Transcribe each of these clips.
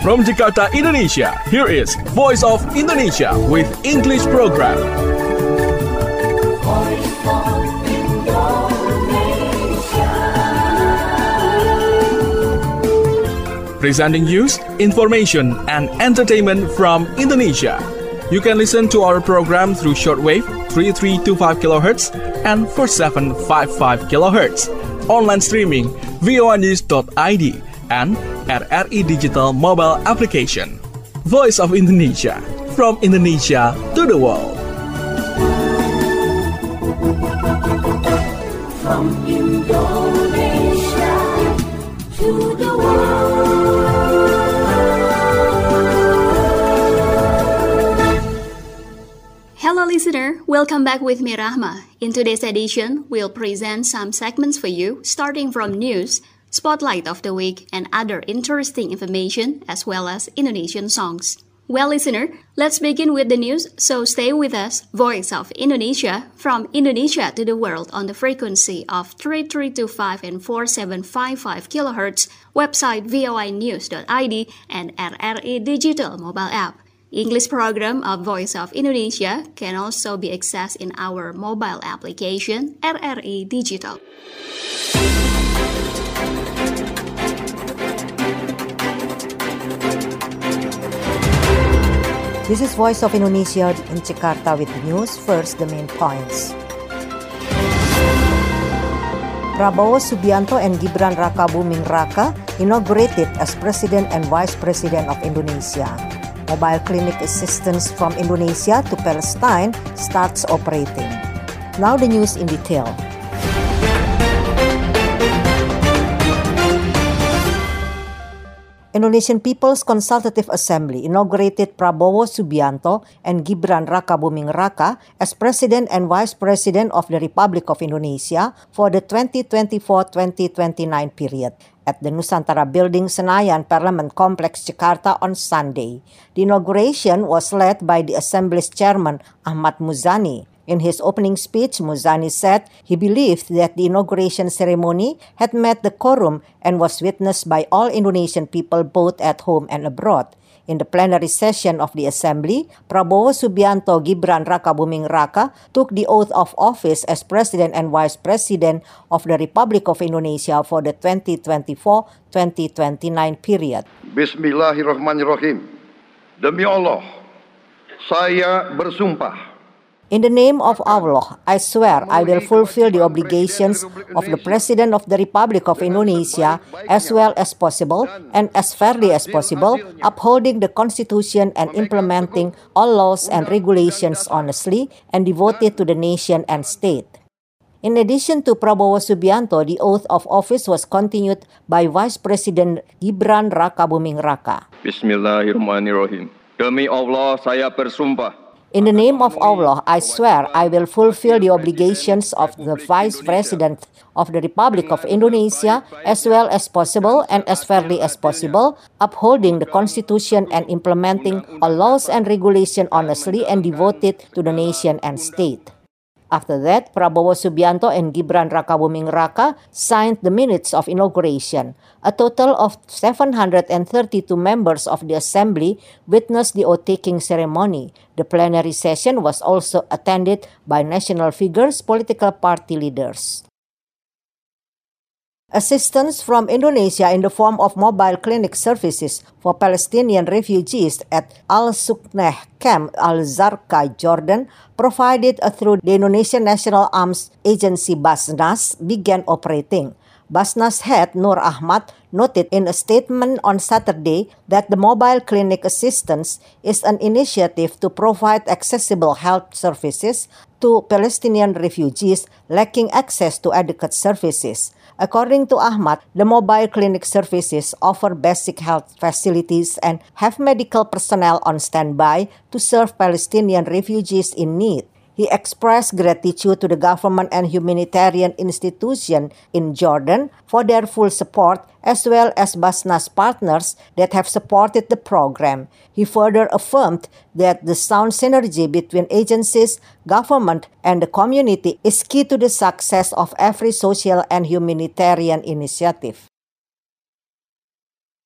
From Jakarta, Indonesia, here is Voice of Indonesia with English program. Presenting news, information, and entertainment from Indonesia. You can listen to our program through shortwave 3325 kHz and 4755 kHz. Online streaming voanews.id and RRI Digital mobile application. Voice of Indonesia, from Indonesia to the world. From Indonesia to the world. Hello listener, welcome back with me Rahma. In today's edition, we'll present some segments for you starting from news, spotlight of the week, and other interesting information as well as Indonesian songs. Well listener, let's begin with the news, so stay with us, Voice of Indonesia, from Indonesia to the world on the frequency of 3325 and 4755 kHz, website voanews.id, and RRI Digital mobile app. English program of Voice of Indonesia can also be accessed in our mobile application RRI Digital. This is Voice of Indonesia in Jakarta with the news. First, the main points. Prabowo Subianto and Gibran Rakabuming Raka inaugurated as President and Vice President of Indonesia. Mobile clinic assistance from Indonesia to Palestine starts operating. Now the news in detail. Indonesian People's Consultative Assembly inaugurated Prabowo Subianto and Gibran Rakabuming Raka as President and Vice President of the Republic of Indonesia for the 2024-2029 period at the Nusantara Building, Senayan Parliament Complex, Jakarta on Sunday. The inauguration was led by the Assembly's Chairman Ahmad Muzani. In his opening speech, Muzani said he believed that the inauguration ceremony had met the quorum and was witnessed by all Indonesian people both at home and abroad. In the plenary session of the Assembly, Prabowo Subianto Gibran Rakabuming Raka took the oath of office as President and Vice President of the Republic of Indonesia for the 2024-2029 period. Bismillahirrahmanirrahim. Demi Allah, saya bersumpah. In the name of Allah, I swear I will fulfill the obligations of the President of the Republic of Indonesia as well as possible and as fairly as possible, upholding the Constitution and implementing all laws and regulations honestly and devoted to the nation and state. In addition to Prabowo Subianto, the oath of office was continued by Vice President Gibran Rakabuming Raka. Bismillahirrahmanirrahim. Demi Allah, saya bersumpah. In the name of Allah, I swear I will fulfill the obligations of the Vice President of the Republic of Indonesia as well as possible and as fairly as possible, upholding the Constitution and implementing all laws and regulations honestly and devoted to the nation and state. After that, Prabowo Subianto and Gibran Rakabuming Raka signed the minutes of inauguration. A total of 732 members of the Assembly witnessed the oath-taking ceremony. The plenary session was also attended by national figures, political party leaders. Assistance from Indonesia in the form of mobile clinic services for Palestinian refugees at Al-Sukneh Camp Al-Zarqa, Jordan, provided through the Indonesian National Arms Agency Basnas, began operating. Basnas head Nur Ahmad noted in a statement on Saturday that the mobile clinic assistance is an initiative to provide accessible health services to Palestinian refugees lacking access to adequate services. According to Ahmad, the mobile clinic services offer basic health facilities and have medical personnel on standby to serve Palestinian refugees in need. He expressed gratitude to the government and humanitarian institution in Jordan for their full support as well as Basnas partners that have supported the program. He further affirmed that the sound synergy between agencies, government, and the community is key to the success of every social and humanitarian initiative.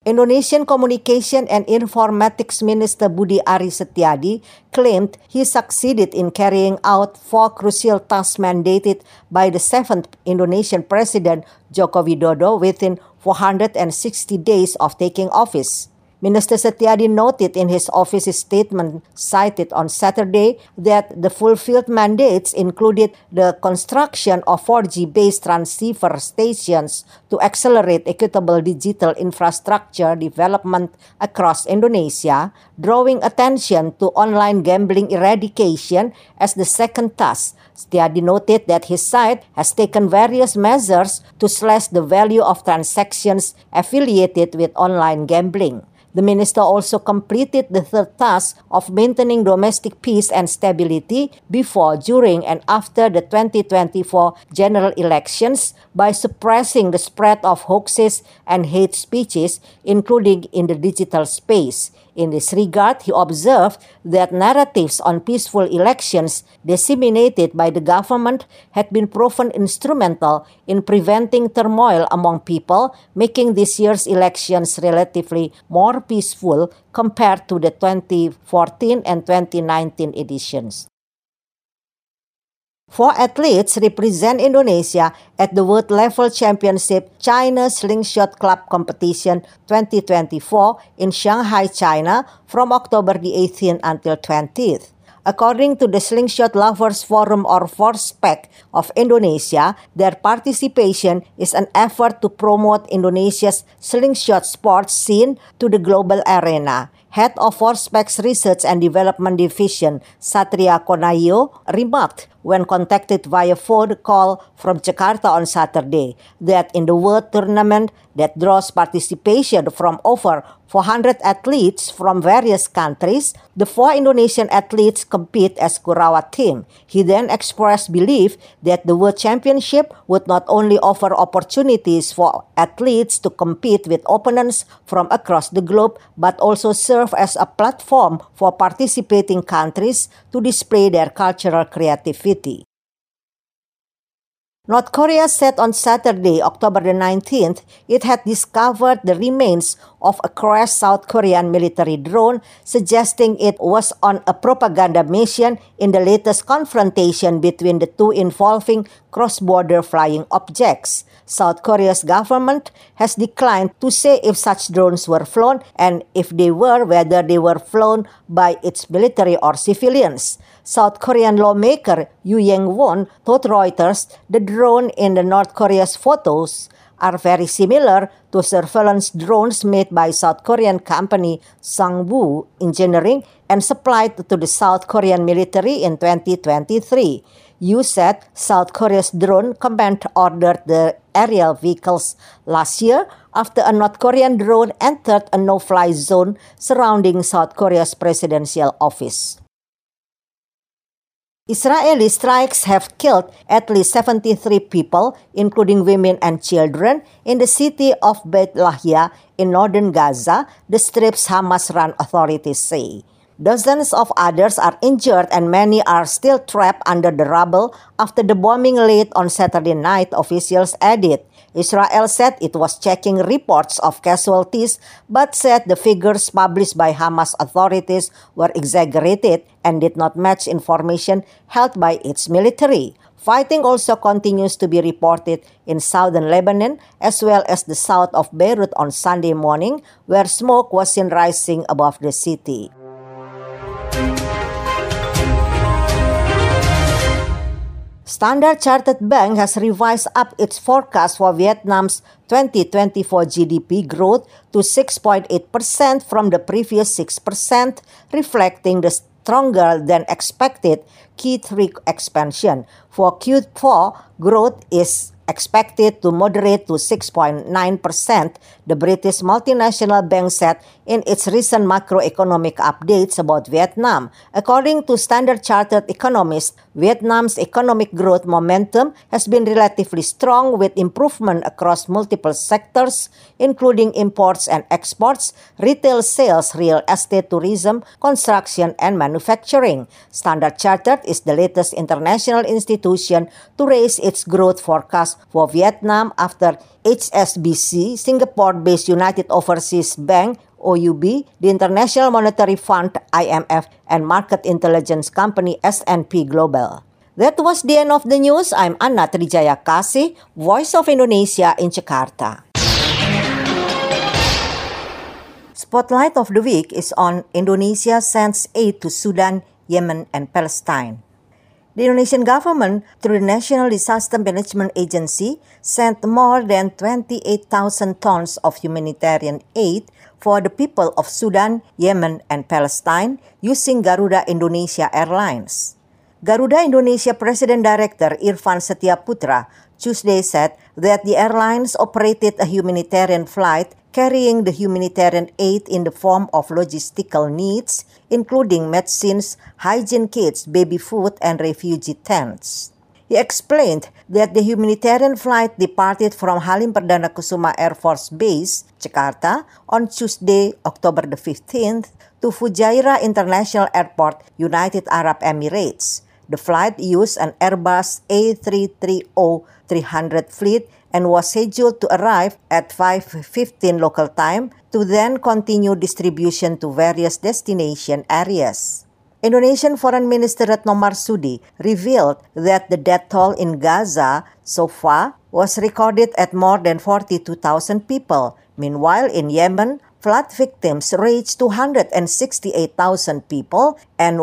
Indonesian Communication and Informatics Minister Budi Ari Setiadi claimed he succeeded in carrying out 4 crucial tasks mandated by the 7th Indonesian President Joko Widodo within 460 days of taking office. Minister Setiadi noted in his office's statement cited on Saturday that the fulfilled mandates included the construction of 4G-based transceiver stations to accelerate equitable digital infrastructure development across Indonesia, drawing attention to online gambling eradication as the second task. Setiadi noted that his side has taken various measures to slash the value of transactions affiliated with online gambling. The minister also completed the third task of maintaining domestic peace and stability before, during, and after the 2024 general elections by suppressing the spread of hoaxes and hate speeches, including in the digital space. In this regard, he observed that narratives on peaceful elections disseminated by the government had been proven instrumental in preventing turmoil among people, making this year's elections relatively more peaceful compared to the 2014 and 2019 editions. 4 athletes represent Indonesia at the World Level Championship China Slingshot Club Competition 2024 in Shanghai, China from October the 18th until 20th. According to the Slingshot Lovers Forum or FORSPEC of Indonesia, their participation is an effort to promote Indonesia's slingshot sports scene to the global arena. Head of FORSPEC's Research and Development Division, Satria Konayo, remarked when contacted via phone call from Jakarta on Saturday that in the World Tournament that draws participation from over 400 athletes from various countries, the 4 Indonesian athletes compete as Kurawa team. He then expressed belief that the World Championship would not only offer opportunities for athletes to compete with opponents from across the globe, but also serve as a platform for participating countries to display their cultural creativity. North Korea said on Saturday, October the 19th, it had discovered the remains of a crashed South Korean military drone, suggesting it was on a propaganda mission in the latest confrontation between the two involving cross-border flying objects. South Korea's government has declined to say if such drones were flown and if they were, whether they were flown by its military or civilians. South Korean lawmaker Yoo Yang-won told Reuters the drone in the North Korea's photos are very similar to surveillance drones made by South Korean company Sangwoo Engineering and supplied to the South Korean military in 2023. Yoo said South Korea's drone command ordered the aerial vehicles last year after a North Korean drone entered a no-fly zone surrounding South Korea's presidential office. Israeli strikes have killed at least 73 people, including women and children, in the city of Beit Lahia in northern Gaza, the Strip's Hamas-run authorities say. Dozens of others are injured and many are still trapped under the rubble after the bombing late on Saturday night, officials added. Israel said it was checking reports of casualties, but said the figures published by Hamas authorities were exaggerated and did not match information held by its military. Fighting also continues to be reported in southern Lebanon as well as the south of Beirut on Sunday morning, where smoke was seen rising above the city. Standard Chartered Bank has revised up its forecast for Vietnam's 2024 GDP growth to 6.8% from the previous 6%, reflecting the stronger than expected Q3 expansion. For Q4, growth is expected to moderate to 6.9%, the British multinational bank said in its recent macroeconomic updates about Vietnam. According to Standard Chartered economists, Vietnam's economic growth momentum has been relatively strong with improvement across multiple sectors, including imports and exports, retail sales, real estate, tourism, construction, and manufacturing. Standard Chartered is the latest international institution to raise its growth forecast forecast for Vietnam after HSBC, Singapore-based United Overseas Bank, OUB, the International Monetary Fund, IMF, and market intelligence company S&P Global. That was the end of the news. I'm Anna Trijaya Kasih, Voice of Indonesia in Jakarta. Spotlight of the week is on Indonesia sends aid to Sudan, Yemen, and Palestine. The Indonesian government, through the National Disaster Management Agency, sent more than 28,000 tons of humanitarian aid for the people of Sudan, Yemen, and Palestine using Garuda Indonesia Airlines. Garuda Indonesia President Director Irfan Setiaputra Tuesday said that the airlines operated a humanitarian flight carrying the humanitarian aid in the form of logistical needs, including medicines, hygiene kits, baby food, and refugee tents. He explained that the humanitarian flight departed from Halim Perdana Kusuma Air Force Base, Jakarta, on Tuesday, October the 15th, to Fujairah International Airport, United Arab Emirates. The flight used an Airbus A330-300 fleet and was scheduled to arrive at 5:15 local time to then continue distribution to various destination areas. Indonesian Foreign Minister Retno Marsudi revealed that the death toll in Gaza so far was recorded at more than 42,000 people. Meanwhile, in Yemen, flood victims reached 268,000 people and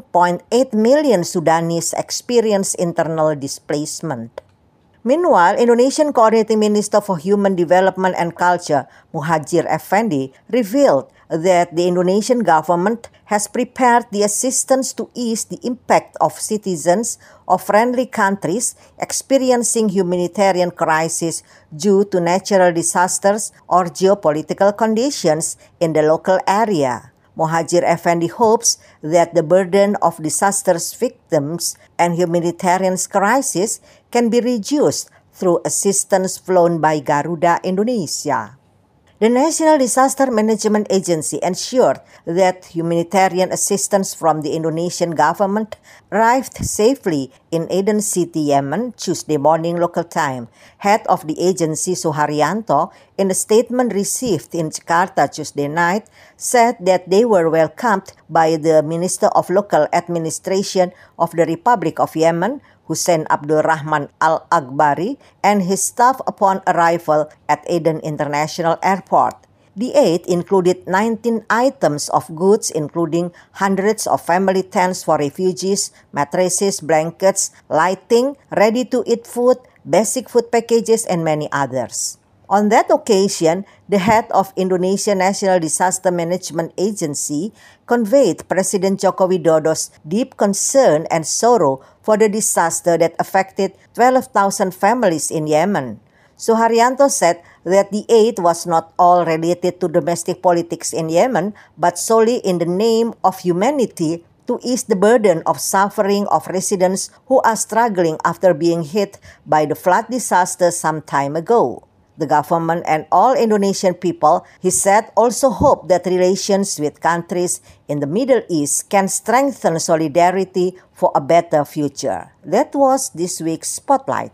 1.8 million Sudanese experienced internal displacement. Meanwhile, Indonesian Coordinating Minister for Human Development and Culture, Muhadjir Effendi, revealed that the Indonesian government has prepared the assistance to ease the impact of citizens of friendly countries experiencing humanitarian crisis due to natural disasters or geopolitical conditions in the local area. Muhadjir Effendi hopes that the burden of disasters victims and humanitarian crisis can be reduced through assistance flown by Garuda Indonesia. The National Disaster Management Agency ensured that humanitarian assistance from the Indonesian government arrived safely in Aden City, Yemen, Tuesday morning local time. Head of the agency, Suharyanto, in a statement received in Jakarta Tuesday night, said that they were welcomed by the Minister of Local Administration of the Republic of Yemen, Hussein Abdul Rahman Al-Akbari, and his staff upon arrival at Aden International Airport. The aid included 19 items of goods, including hundreds of family tents for refugees, mattresses, blankets, lighting, ready-to-eat food, basic food packages, and many others. On that occasion, the head of Indonesia National Disaster Management Agency conveyed President Joko Widodo's deep concern and sorrow for the disaster that affected 12,000 families in Yemen. Suharyanto said that the aid was not all related to domestic politics in Yemen, but solely in the name of humanity to ease the burden of suffering of residents who are struggling after being hit by the flood disaster some time ago. The government and all Indonesian people, he said, also hope that relations with countries in the Middle East can strengthen solidarity for a better future. That was this week's Spotlight.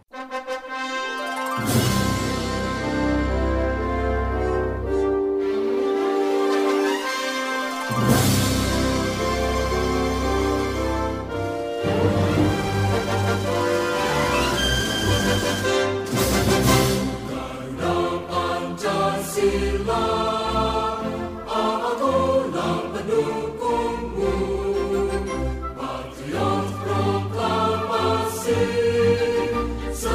Patriot proklamasi.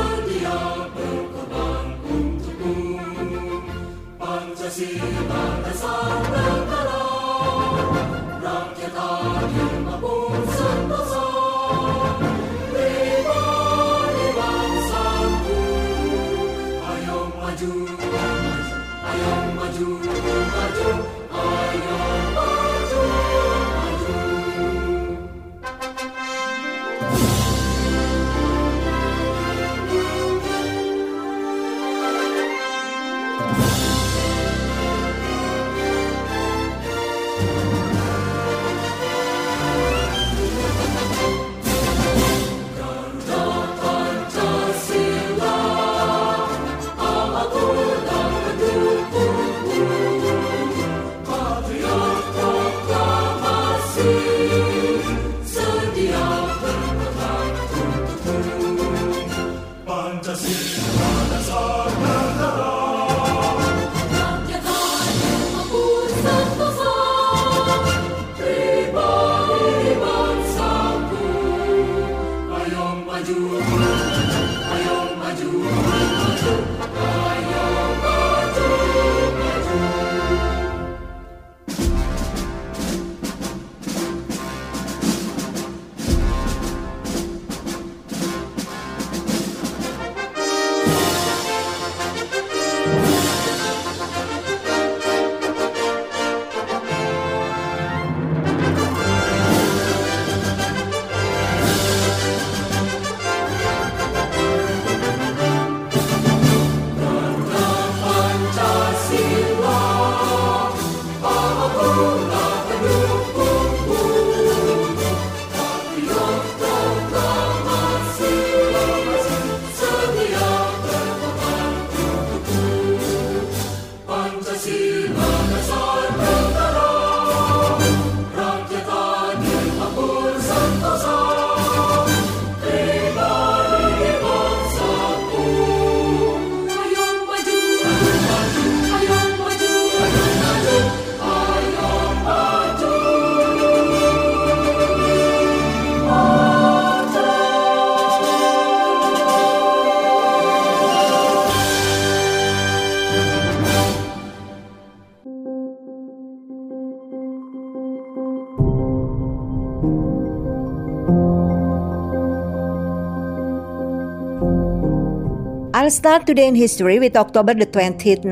I'll start today in history with October the 20th,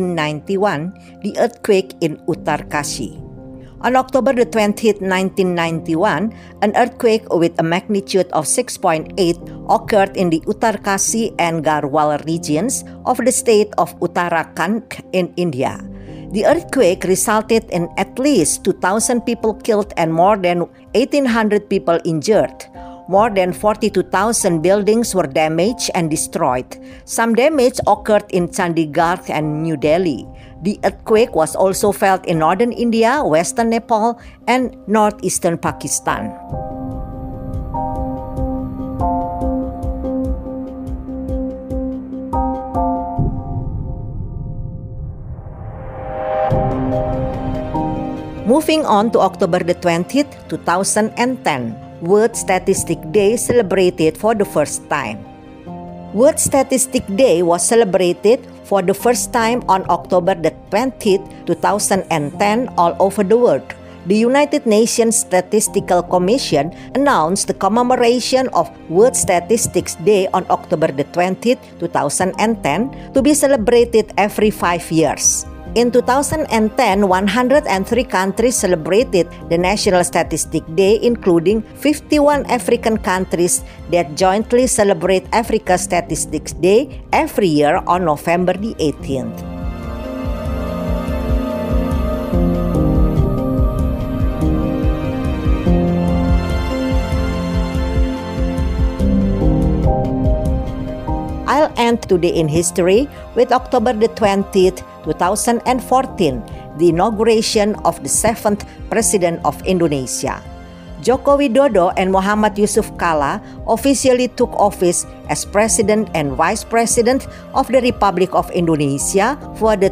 1991, the earthquake in Uttarkashi. On October the 20th, 1991, an earthquake with a magnitude of 6.8 occurred in the Uttarkashi and Garhwal regions of the state of Uttarakhand in India. The earthquake resulted in at least 2,000 people killed and more than 1,800 people injured. More than 42,000 buildings were damaged and destroyed. Some damage occurred in Chandigarh and New Delhi. The earthquake was also felt in northern India, western Nepal, and northeastern Pakistan. Moving on to October the 20th, 2010. World Statistic Day celebrated for the first time. World Statistic Day was celebrated for the first time on October the 20th, 2010 all over the world. The United Nations Statistical Commission announced the commemoration of World Statistics Day on October the 20th, 2010 to be celebrated every 5 years. In 2010, 103 countries celebrated the National Statistic Day, including 51 African countries that jointly celebrate Africa Statistics Day every year on November the 18th. I'll end today in history with October the 20th, 2014, the inauguration of the 7th President of Indonesia. Joko Widodo and Muhammad Yusuf Kalla officially took office as President and Vice President of the Republic of Indonesia for the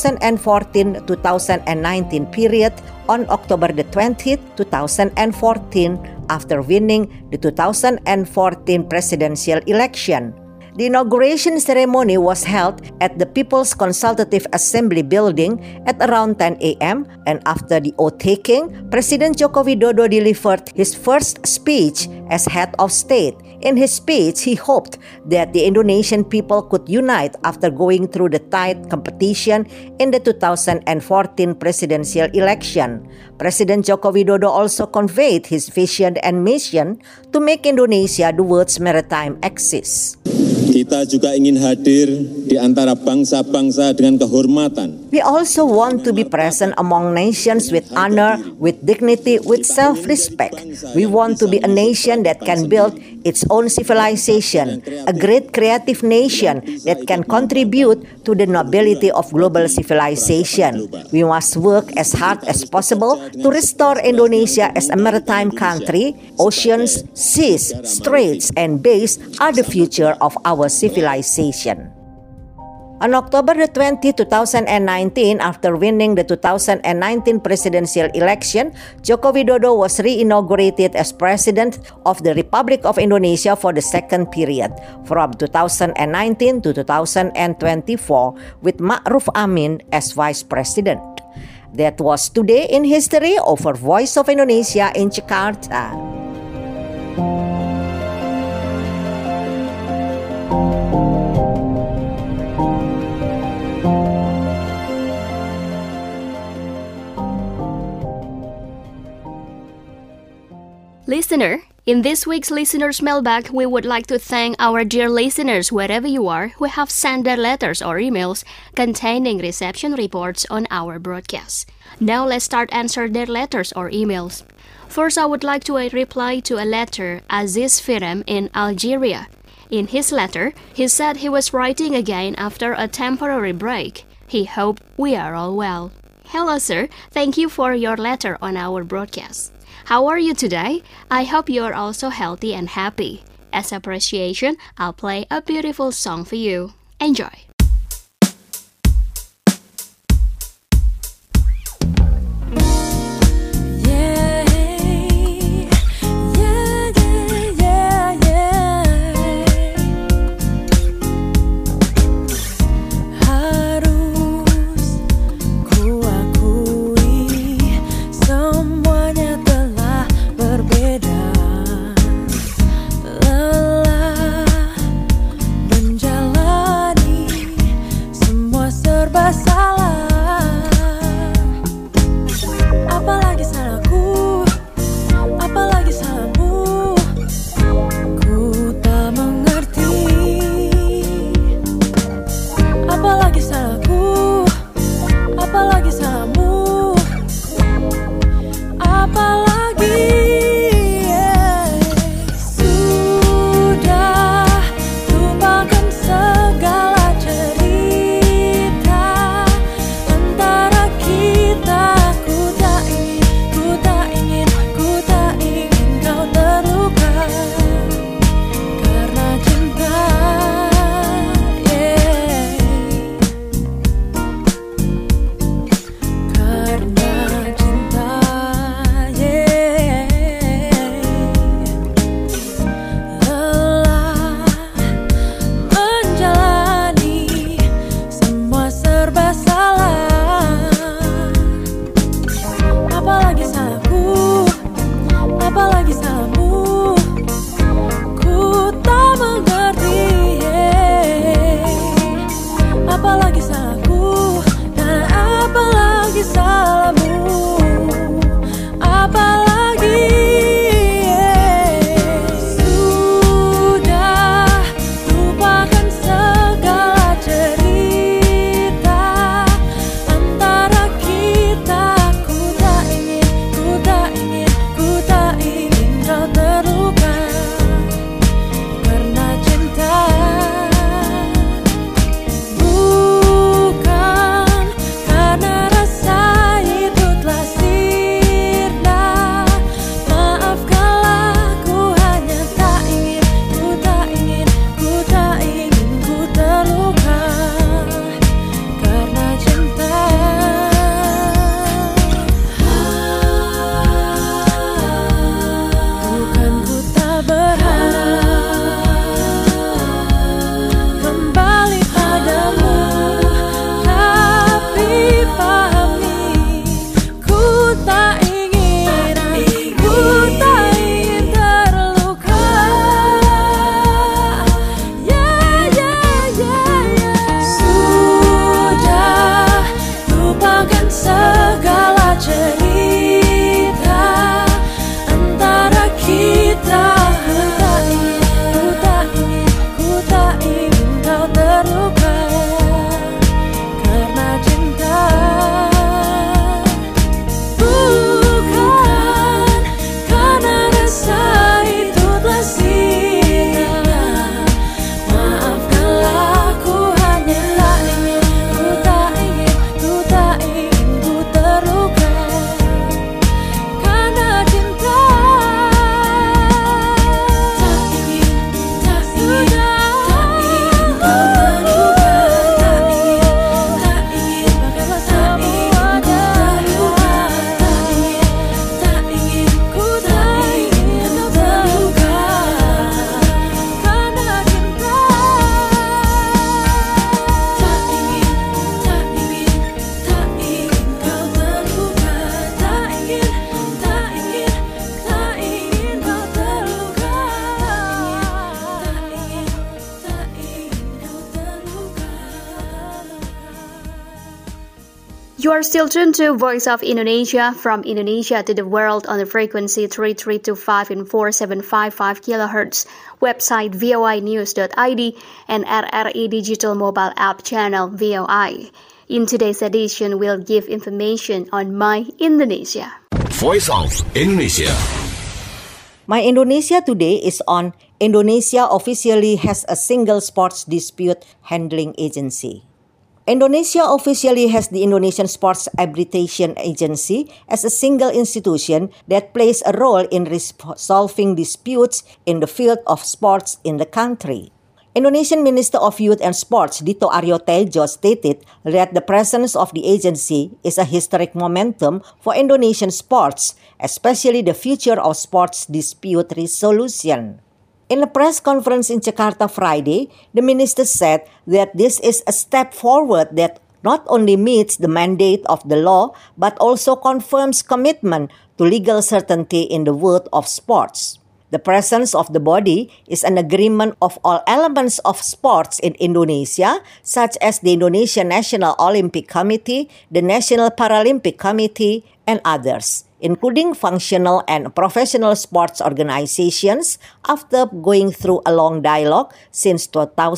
2014-2019 period on October the 20th, 2014, after winning the 2014 presidential election. The inauguration ceremony was held at the People's Consultative Assembly building at around 10 a.m. and after the oath-taking, President Joko Widodo delivered his first speech as head of state. In his speech, he hoped that the Indonesian people could unite after going through the tight competition in the 2014 presidential election. President Joko Widodo also conveyed his vision and mission to make Indonesia the world's maritime axis. Kita juga ingin hadir di antara bangsa-bangsa dengan kehormatan. We also want to be present among nations with honor, with dignity, with self-respect. We want to be a nation that can build its own civilization, a great creative nation that can contribute to the nobility of global civilization. We must work as hard as possible to restore Indonesia as a maritime country. Oceans, seas, straits, and bays are the future of our civilization. On October 20, 2019, after winning the 2019 presidential election, Joko Widodo was re-inaugurated as President of the Republic of Indonesia for the second period, from 2019 to 2024, with Ma'ruf Amin as Vice President. That was Today in History over Voice of Indonesia in Jakarta. Listener, in this week's Listener's Mailbag, we would like to thank our dear listeners wherever you are who have sent their letters or emails containing reception reports on our broadcast. Now let's start answer their letters or emails. First, I would like to reply to a letter Aziz Firem in Algeria. In his letter, he said he was writing again after a temporary break. He hoped we are all well. Hello, sir. Thank you for your letter on our broadcast. How are you today? I hope you are also healthy and happy. As appreciation, I'll play a beautiful song for you. Enjoy. Menjalani You are still tuned to Voice of Indonesia, from Indonesia to the world on the frequency 3325 and 4755 kHz, website voinews.id, and RRI digital mobile app channel VOI. In today's edition, we'll give information on My Indonesia. Voice of Indonesia. My Indonesia today is on Indonesia officially has a single sports dispute handling agency. Indonesia officially has the Indonesian Sports Arbitration Agency as a single institution that plays a role in resolving disputes in the field of sports in the country. Indonesian Minister of Youth and Sports Dito Aryo Tejo stated that the presence of the agency is a historic momentum for Indonesian sports, especially the future of sports dispute resolution. In a press conference in Jakarta Friday, the minister said that this is a step forward that not only meets the mandate of the law, but also confirms commitment to legal certainty in the world of sports. The presence of the body is an agreement of all elements of sports in Indonesia, such as the Indonesian National Olympic Committee, the National Paralympic Committee, and others, including functional and professional sports organizations, after going through a long dialogue since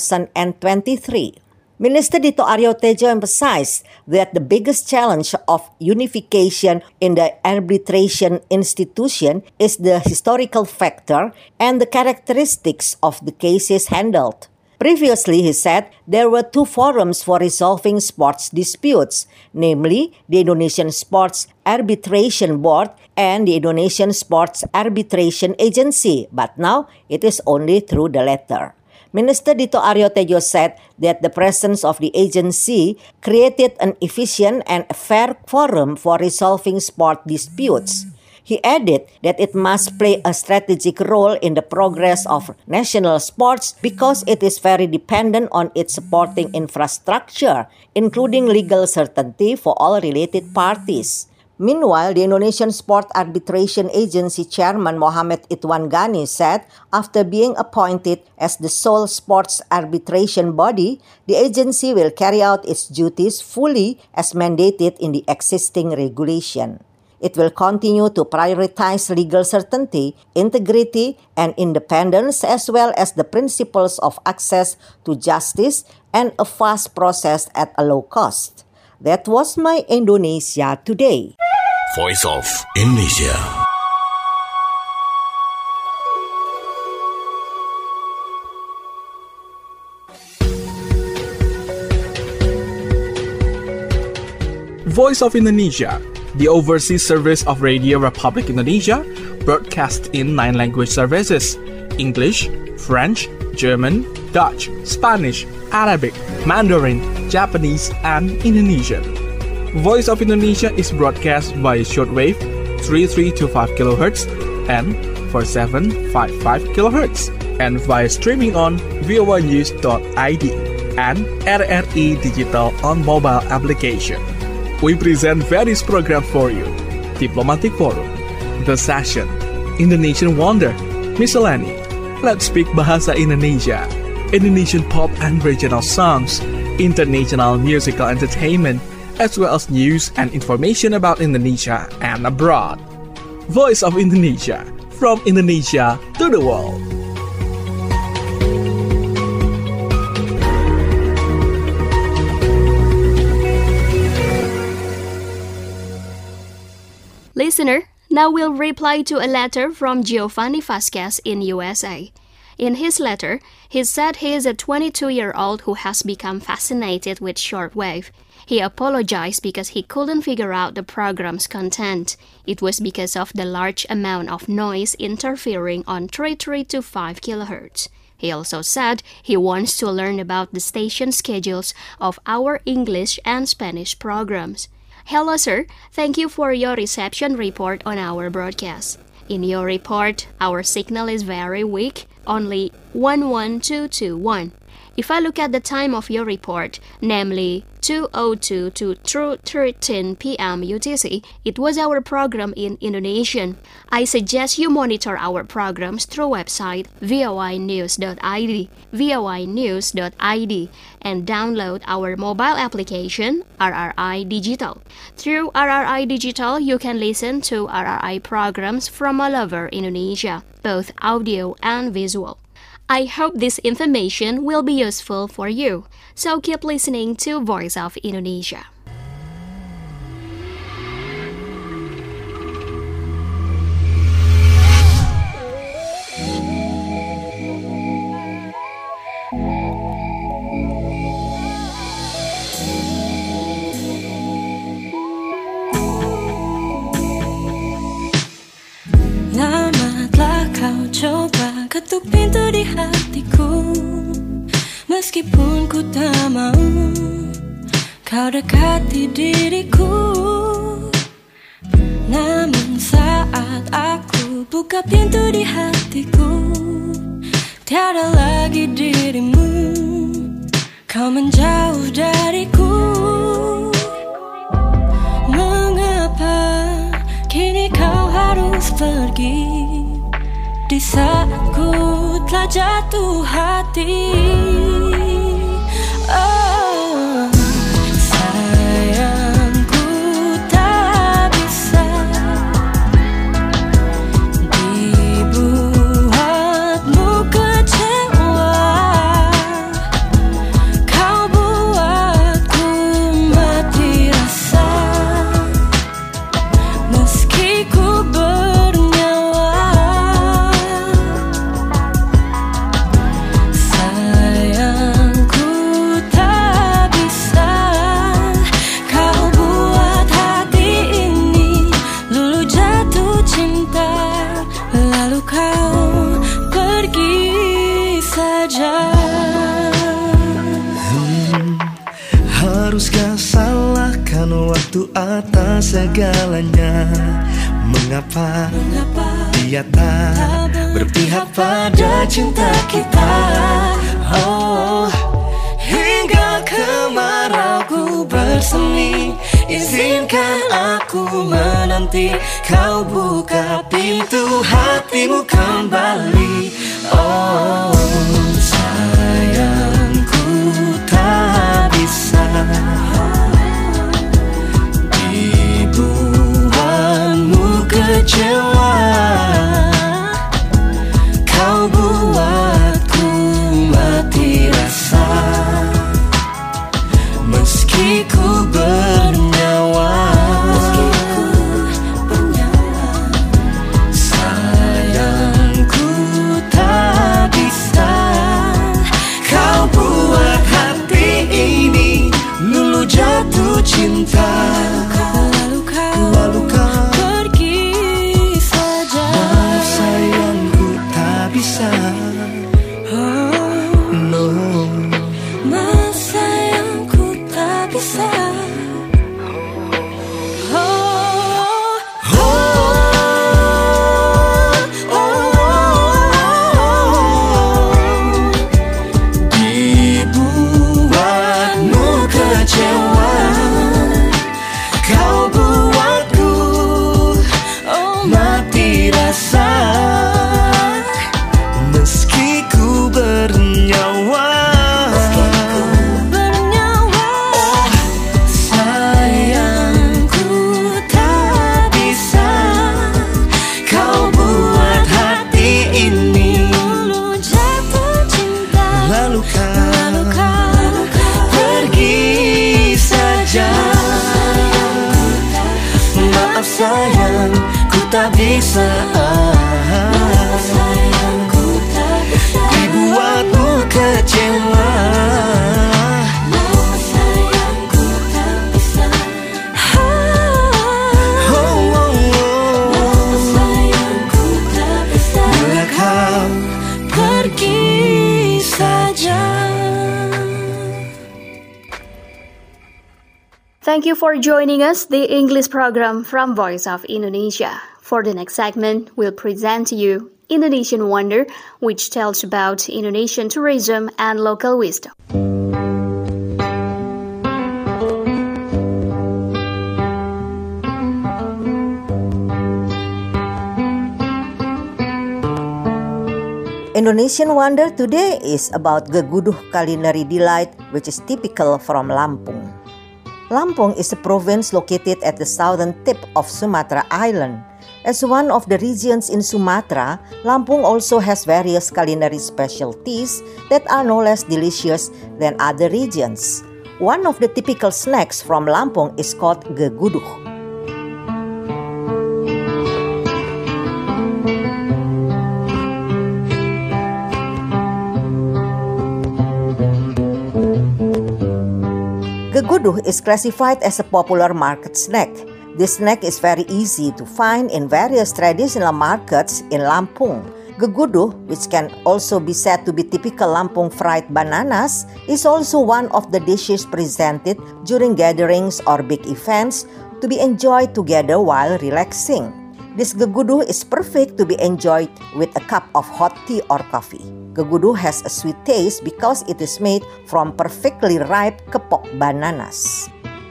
2023. Minister Dito Aryo Tejo emphasized that the biggest challenge of unification in the arbitration institution is the historical factor and the characteristics of the cases handled. Previously, he said, there were two forums for resolving sports disputes, namely the Indonesian Sports Arbitration Board and the Indonesian Sports Arbitration Agency, but now it is only through the latter. Minister Dito Aryo Tejo said that the presence of the agency created an efficient and fair forum for resolving sport disputes. He added that it must play a strategic role in the progress of national sports because it is very dependent on its supporting infrastructure, including legal certainty for all related parties. Meanwhile, the Indonesian Sport Arbitration Agency Chairman Mohamed Idwan Ghani said after being appointed as the sole sports arbitration body, the agency will carry out its duties fully as mandated in the existing regulation. It will continue to prioritize legal certainty, integrity, and independence, as well as the principles of access to justice and a fast process at a low cost. That was My Indonesia today. Voice of Indonesia. Voice of Indonesia, the overseas service of Radio Republic Indonesia, broadcast in 9 language services: English, French, German, Dutch, Spanish, Arabic, Mandarin, Japanese, and Indonesian. Voice of Indonesia is broadcast by shortwave 3325 kHz and 4755 kHz, and via streaming on voinews.id and RRI Digital on mobile application. We present various programs for you: Diplomatic Forum, The Session, Indonesian Wonder, Miscellany, Let's Speak Bahasa Indonesia, Indonesian pop and regional songs, international musical entertainment, as well as news and information about Indonesia and abroad. Voice of Indonesia, from Indonesia to the world. Listener, now we'll reply to a letter from Giovanni Vasquez in USA. In his letter, he said he is a 22-year-old who has become fascinated with shortwave. He apologized because he couldn't figure out the program's content. It was because of the large amount of noise interfering on 3325 kHz. He also said he wants to learn about the station schedules of our English and Spanish programs. Hello, sir. Thank you for your reception report on our broadcast. In your report, our signal is very weak, only 11221. If I look at the time of your report, namely 2:02 to 2:13 p.m. UTC, it was our program in Indonesian. I suggest you monitor our programs through website voinews.id, and download our mobile application, RRI Digital. Through RRI Digital, you can listen to RRI programs from all over Indonesia, both audio and visual. I hope this information will be useful for you, so keep listening to Voice of Indonesia. Lama telah kau coba ketuk pintu di hatiku, meskipun ku tak mau kau dekati diriku. Namun saat aku buka pintu di hatiku, tiada lagi dirimu, kau menjauh dariku. Mengapa kini kau harus pergi di saat ku telah jatuh hati? Oh, sayangku tak bisa dibuatmu kecewa. Kau buatku mati rasa, meski ku bernyawa. Sayangku tak bisa kau buat hati ini lulu jatuh cinta, lalu kau pergi saja. Haruskah salahkan waktu atas segalanya? Mengapa dia tak berpihak pada cinta kita? Oh, hingga kemarauku bersemi, izinkan aku menanti kau buka pintu hatimu kembali. Oh, sayangku tak bisa dibuatmu kecewa. Kau buatku mati rasa, meski ku bernyawa. Sayangku tak bisa kau buat hati ini lulu jatuh cinta, lalu kau pergi saja. Maaf sayangku tak bisa. No, Mas sayangku tak bisa. dibuatmu kecewa. Kau buatku mati rasa, meski ku bernyawa. Oh, sayangku tak bisa kau buat hati ini Lulu jatuh cinta, lalu kau pergi saja. Maaf sayang, ku tak bisa dibuatmu kecewa. Oh, oh, oh. Bila kau pergi saja. Thank you for joining us, the English program from Voice of Indonesia. For the next segment, we'll present to you Indonesian Wonder, which tells about Indonesian tourism and local wisdom. Indonesian Wonder today is about Geguduh culinary delight, which is typical from Lampung. Lampung is a province located at the southern tip of Sumatra Island. As one of the regions in Sumatra, Lampung also has various culinary specialties that are no less delicious than other regions. One of the typical snacks from Lampung is called Geguduh. Geguduh is classified as a popular market snack. This snack is very easy to find in various traditional markets in Lampung. Geguduh, which can also be said to be typical Lampung fried bananas, is also one of the dishes presented during gatherings or big events to be enjoyed together while relaxing. This geguduh is perfect to be enjoyed with a cup of hot tea or coffee. Geguduh has a sweet taste because it is made from perfectly ripe kepok bananas.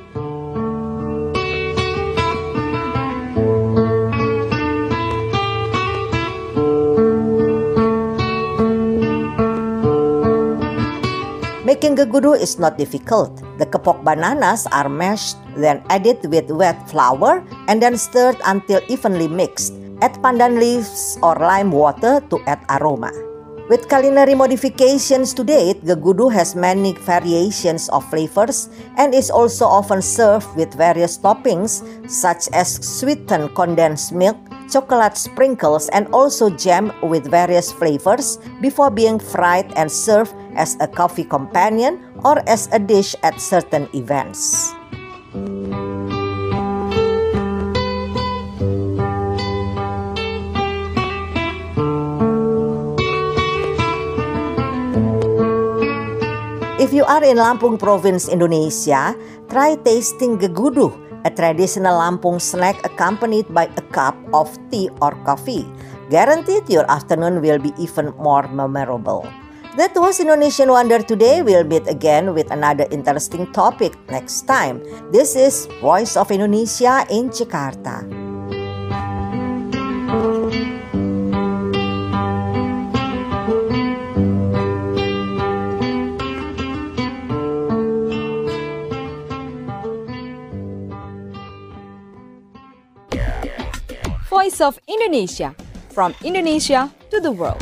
Making geguduh is not difficult. The kepok bananas are mashed, then added with wet flour, and then stirred until evenly mixed. Add pandan leaves or lime water to add aroma. With culinary modifications to date, geguduh has many variations of flavors and is also often served with various toppings such as sweetened condensed milk, chocolate sprinkles, and also jam with various flavors before being fried and served as a coffee companion or as a dish at certain events. If you are in Lampung Province, Indonesia, try tasting geguduh, a traditional Lampung snack accompanied by a cup of tea or coffee. Guaranteed your afternoon will be even more memorable. That was Indonesian Wonder today. We'll meet again with another interesting topic next time. This is Voice of Indonesia in Jakarta. Voice of Indonesia, from Indonesia to the world.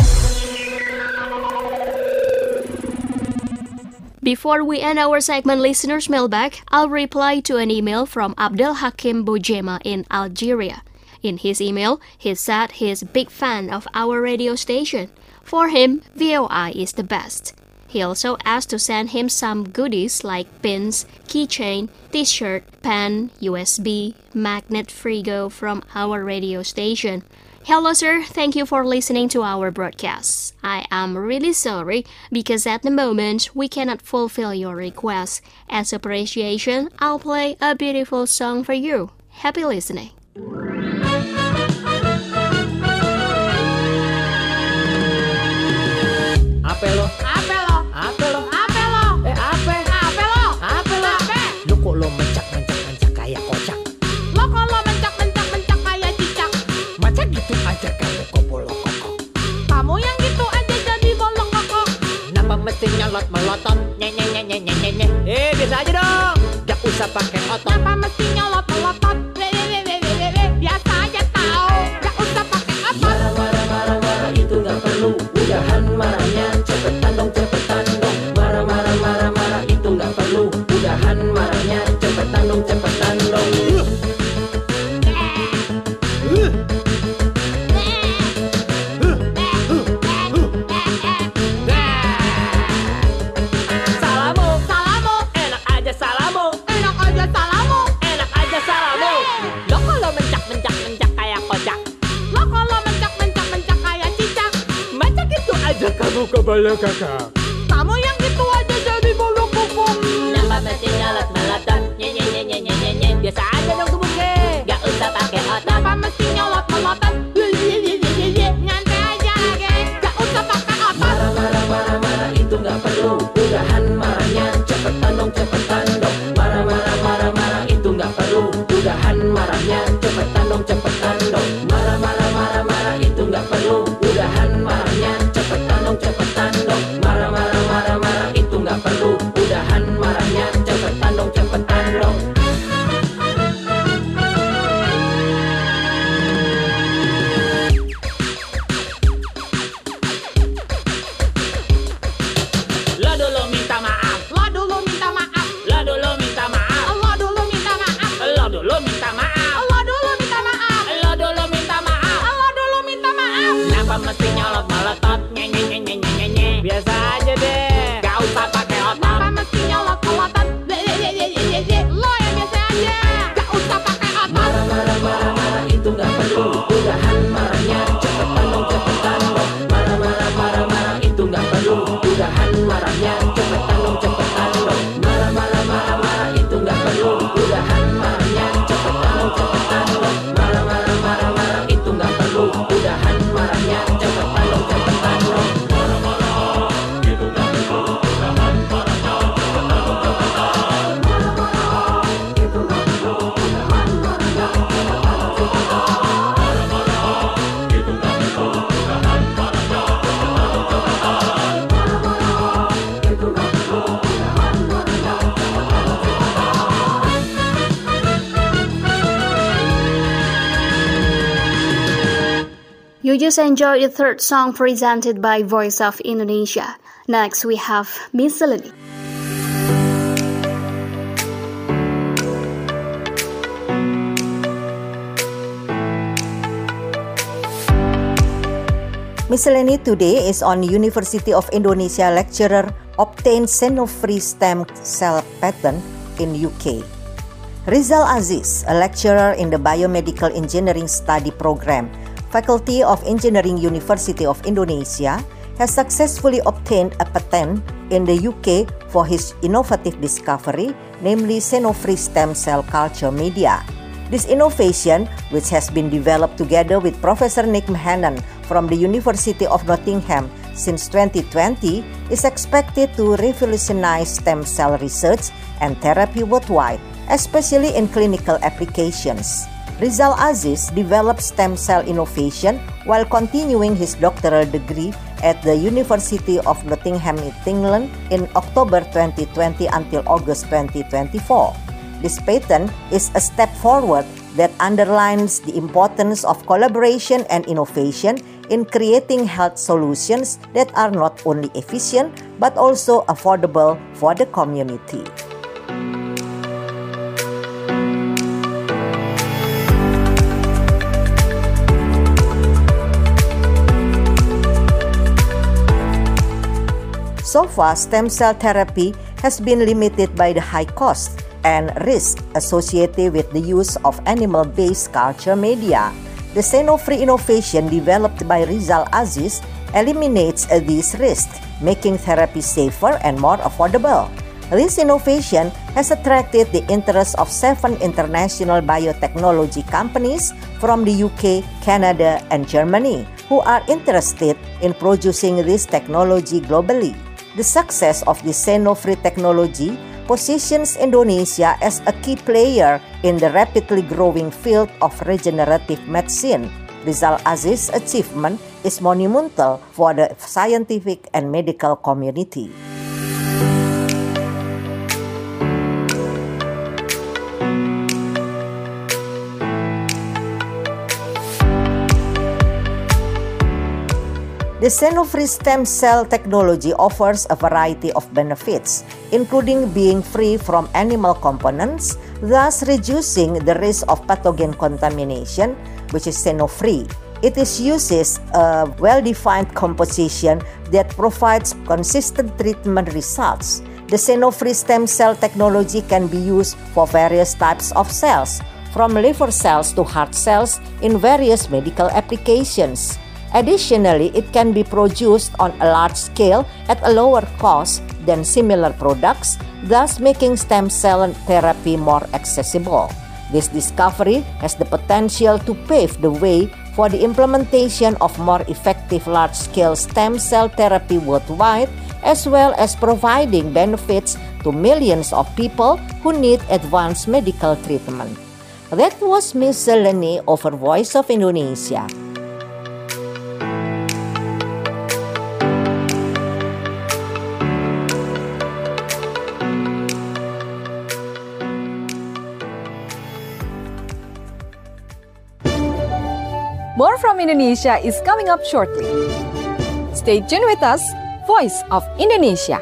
Before we end our segment Listeners Mailbag, I'll reply to an email from Abdel Hakim Bojema in Algeria. In his email, he said he's a big fan of our radio station. For him, VOI is the best. He also asked to send him some goodies like pins, keychain, t-shirt, pen, USB, magnet frigo from our radio station. Hello sir, thank you for listening to our broadcast. I am really sorry because at the moment we cannot fulfill your request. As appreciation, I'll play a beautiful song for you. Happy listening. Apelo, apelo, apelo, apelo, apelo, apelo. Lu kok lo mencak kayak kocak? Lo kok lo mencak kayak cicak? Macam gitu aja kamu kok bolong kokok. Kamu yang gitu aja jadi bolong kokok. Kenapa mesti nyolot melotot? Nye. Biasa aja dong. Gak usah pakai otot. Kenapa mesti nyolot melotot? Biasa aja tau. Gak usah pakai otot. Marah itu gak perlu. Udahan marahnya. Cepetan dong. Marah itu gak perlu. Udahan marahnya. Cepetan dong. Kamu kebal kakak. Kamu yang gitu aja jadi bolu kuku. Kenapa mesti nyolot melotot? Nye. Biasa aja dong tubuhnya. Gak usah pakai otot. Kenapa mesti nyolot melotot? Ngantuk. just enjoyed the third song presented by Voice of Indonesia. Next, we have Miscellany. Miscellany today is on University of Indonesia lecturer obtained xeno-free stem cell patent in UK. Rizal Aziz, a lecturer in the Biomedical Engineering Study Program, Faculty of Engineering University of Indonesia, has successfully obtained a patent in the UK for his innovative discovery, namely xeno-free stem cell culture media. This innovation, which has been developed together with Professor Nick Mahanan from the University of Nottingham since 2020, is expected to revolutionize stem cell research and therapy worldwide, especially in clinical applications. Rizal Aziz developed stem cell innovation while continuing his doctoral degree at the University of Nottingham in England in October 2020 until August 2024. This patent is a step forward that underlines the importance of collaboration and innovation in creating health solutions that are not only efficient but also affordable for the community. So far, stem cell therapy has been limited by the high cost and risk associated with the use of animal-based culture media. The xeno-free innovation developed by Rizal Aziz eliminates these risks, making therapy safer and more affordable. This innovation has attracted the interest of 7 international biotechnology companies from the UK, Canada, and Germany, who are interested in producing this technology globally. The success of the xeno-free technology positions Indonesia as a key player in the rapidly growing field of regenerative medicine. Rizal Aziz's achievement is monumental for the scientific and medical community. The xeno-free stem cell technology offers a variety of benefits, including being free from animal components, thus reducing the risk of pathogen contamination, which is xeno-free. It uses a well-defined composition that provides consistent treatment results. The xeno-free stem cell technology can be used for various types of cells, from liver cells to heart cells in various medical applications. Additionally, it can be produced on a large scale at a lower cost than similar products, thus making stem cell therapy more accessible. This discovery has the potential to pave the way for the implementation of more effective large-scale stem cell therapy worldwide, as well as providing benefits to millions of people who need advanced medical treatment. That was Miscellany over Voice of Indonesia. More from Indonesia is coming up shortly. Stay tuned with us, Voice of Indonesia.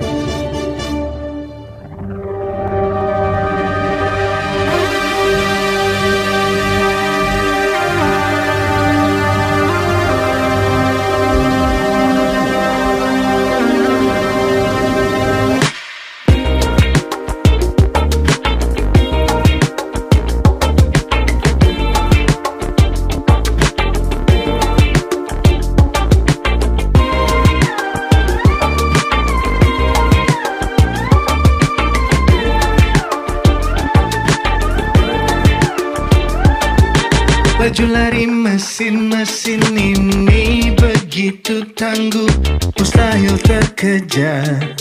Laju lari mesin-mesin ini begitu tangguh, mustahil terkejar.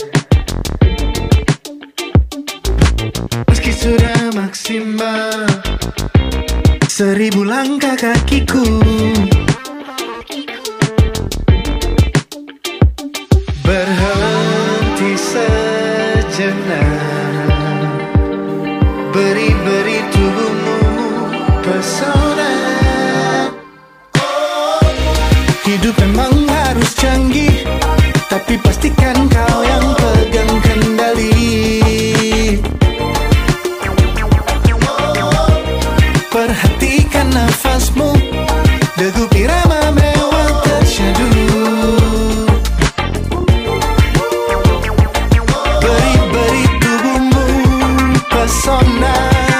Meski sudah maksimal 1000 langkah kakiku, berhenti sejenak, beri tubuhmu pesona. tapi pastikan kau yang pegang kendali. Perhatikan nafasmu, degup irama mewah tersyadu. Beri tubuhmu pesona,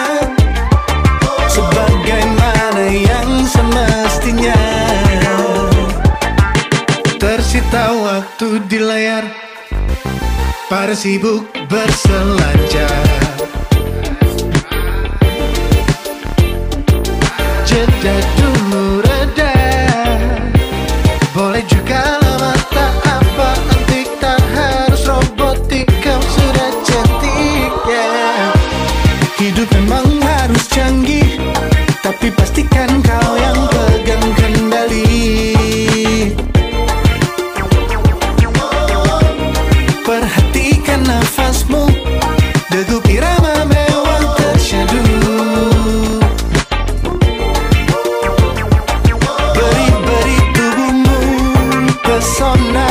sebagaimana yang semestinya. Tersita waktu di layar, para sibuk berselancar. Jeda dulu reda, boleh juga lama tak apa antik, tak harus robotik, kau sudah cantik ya. Hidup memang harus canggih, tapi pastikan kau yang pegang kendali. Perhatikan nafasmu, degup irama mewah tersyadu. Beri tubuhmu pesona,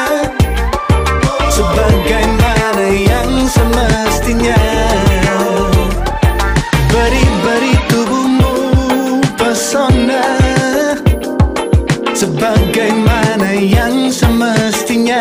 sebagaimana yang semestinya. Beri tubuhmu pesona, sebagaimana yang semestinya.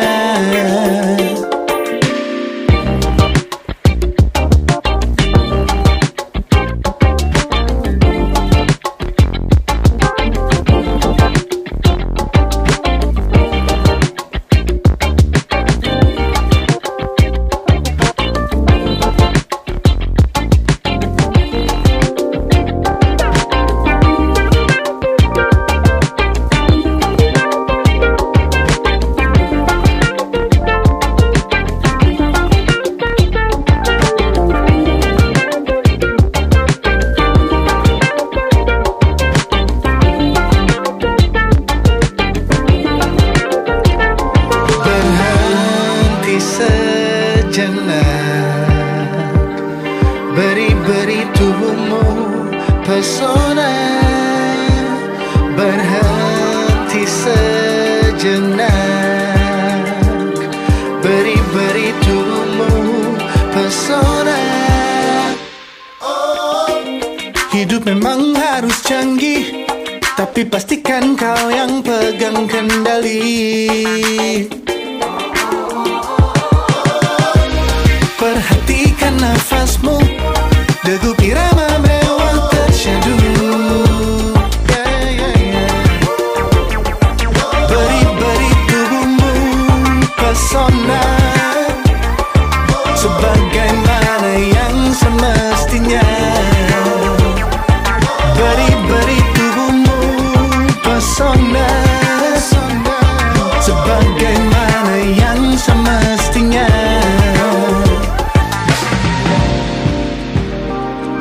Beri tubuhmu pesona, berhenti sejenak. Beri tubuhmu pesona. Hidup memang harus canggih, tapi pastikan kau yang pegang kendali. Perhatikan nafasmu, degup irama mewah tersyadu. Beri tubuhmu pesona, sebagaimana yang semestinya. Beri tubuhmu pesona, sebagaimana yang semestinya.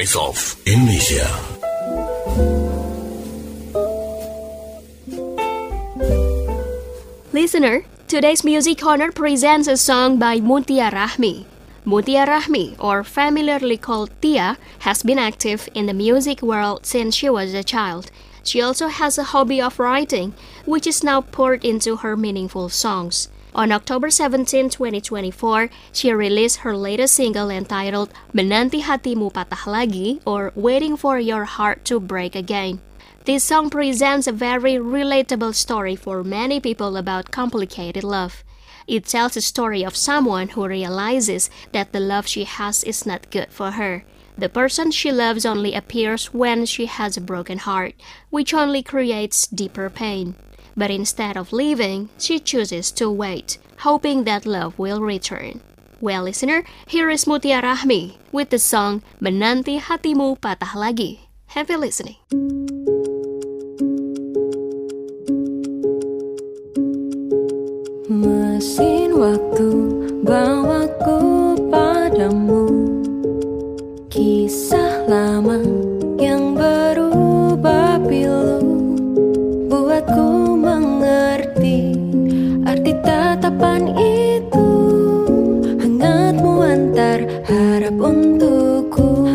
Voice of Indonesia. Listener, today's Music Corner presents a song by Mutia Rahmi. Mutia Rahmi, or familiarly called Tia, has been active in the music world since she was a child. She also has a hobby of writing, which is now poured into her meaningful songs. On October 17, 2024, she released her latest single entitled Menanti Hatimu Patah Lagi, or Waiting for Your Heart to Break Again. This song presents a very relatable story for many people about complicated love. It tells a story of someone who realizes that the love she has is not good for her. The person she loves only appears when she has a broken heart, which only creates deeper pain. But instead of leaving, she chooses to wait, hoping that love will return. Well, listener, here is Mutia Rahmi with the song Menanti Hatimu Patah Lagi. Happy listening. Mesin waktu bawaku padamu, kisah lama yang berubah pilu, buatku mengerti arti tatapan itu, hangatmu antar harap untukku.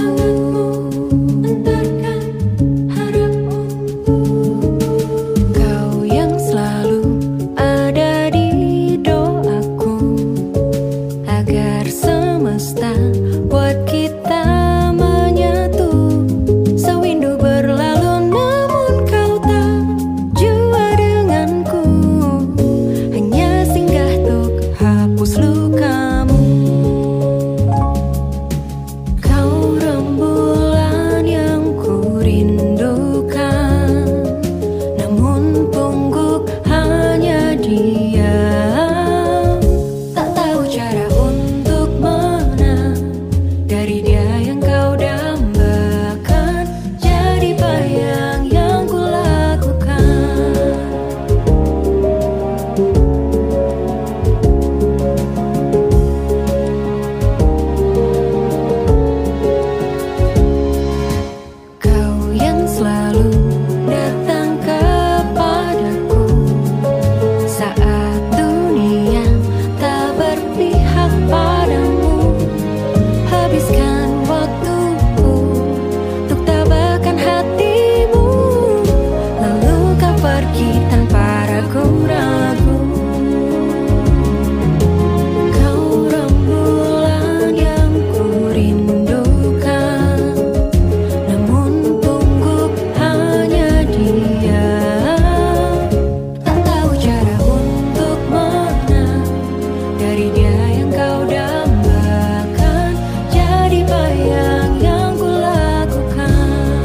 Kau yang selalu ada di doaku, agar semesta buat kita menyatu. Sewindu berlalu namun kau tak jua denganku, hanya singgah tuk hapus lukamu. Kau rembulan yang ku rindukan, namun pungguk hanya diam. Tak tahu cara untuk menang dari dia yang kau dambakan, jadi bayang yang ku lakukan. Kau yang selalu datang kepadaku saat dunia tak berpihak padamu. Habiskan waktuku untuk tabahkan hatimu, lalu kau pergi tanpa ragu-ragu. Kau rembulan yang ku rindukan, namun pungguk hanya diam. Tak tahu cara untuk menang dari dia yang kau dambakan, jadi bayang yang ku lakukan.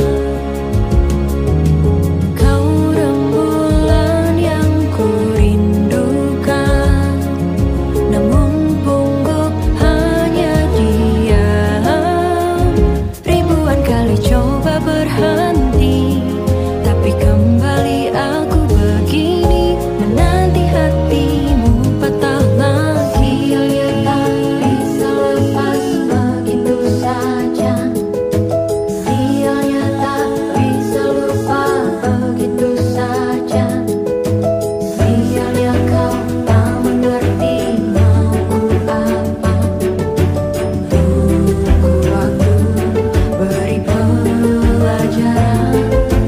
Kau rembulan yang ku rindukan, namun pungguk hanya diam. Ribuan kali coba berhenti, tapi kembali aku begini, menanti hatimu patah lagi. Tak bisa lepas begitu saja, sialnya tak bisa lupa begitu saja. Sialnya kau tak mengerti mauku apa. Tunggu waktu beri pelajaran.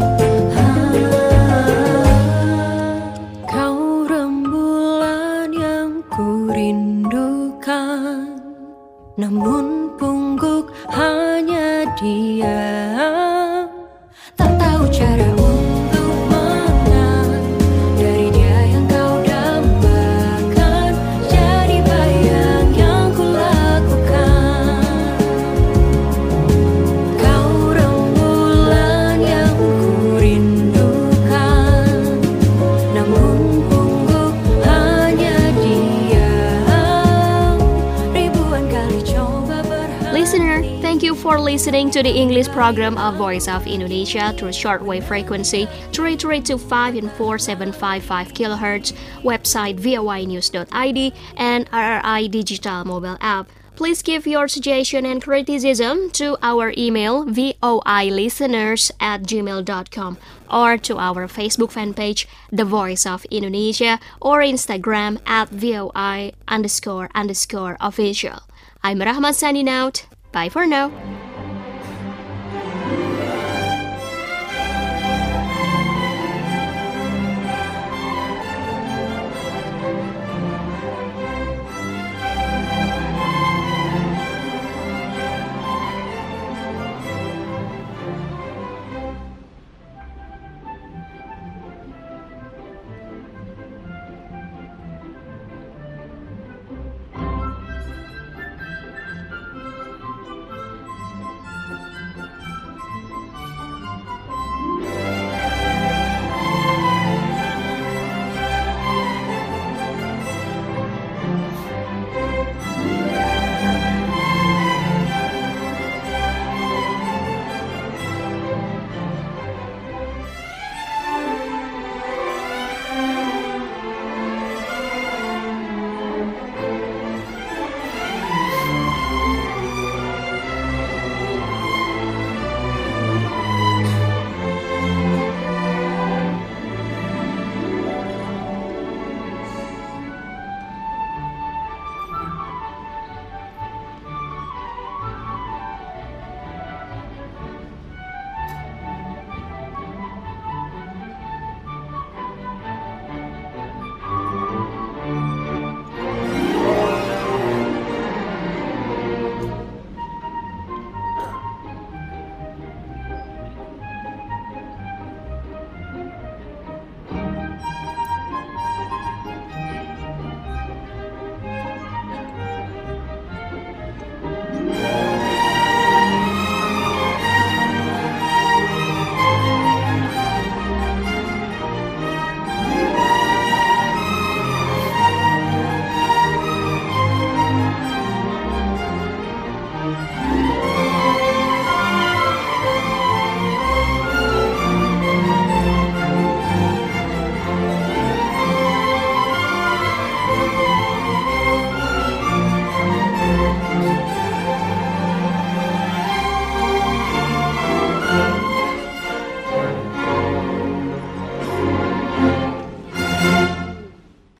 Kau rembulan yang ku rindukan, namun pungguk hanya diam. Tak tahu cara untuk menang dari dia yang kau dambakan, jadi bayang yang ku lakukan. Kau rembulan yang ku rindukan, namun pungguk hanya diam. Ribuan kali coba berhenti. Listener, thank you for listening to the English program of Voice of Indonesia through shortwave frequency 3325 and 4755 kHz, website voinews.id, and RRI digital mobile app. Please give your suggestion and criticism to our email voilisteners@gmail.com or to our Facebook fan page, The Voice of Indonesia, or Instagram @VOI__official. I'm Rahma signing out. Bye for now.